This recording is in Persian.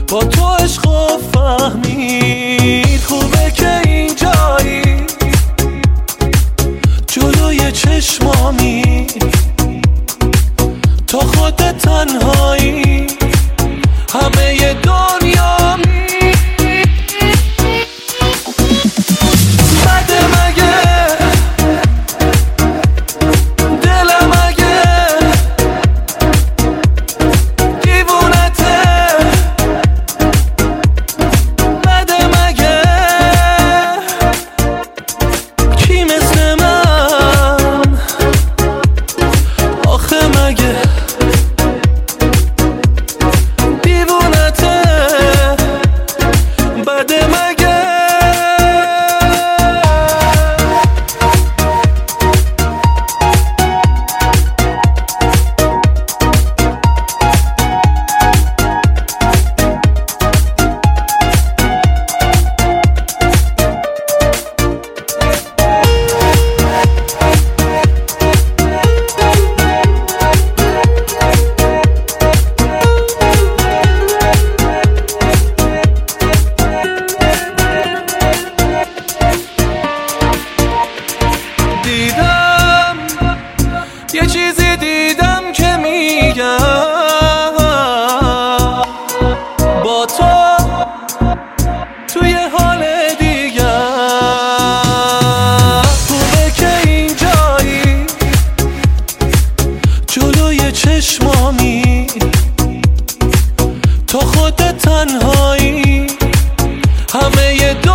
با تو عشقو فهمید. خوبه که اینجایی جلوی چشمامی، تو خودت تنهایی همه ی دنیامی. بده مگه دلم اگه دیوونته، بده مگه کی مثل من آخه مگه دیوونته، بده مگه. دیدم یه چیزی دیدم که میگم با تو توی حال دیگه. خوبه که اینجایی جلوی چشمامی، تو خودت تنهایی همه ی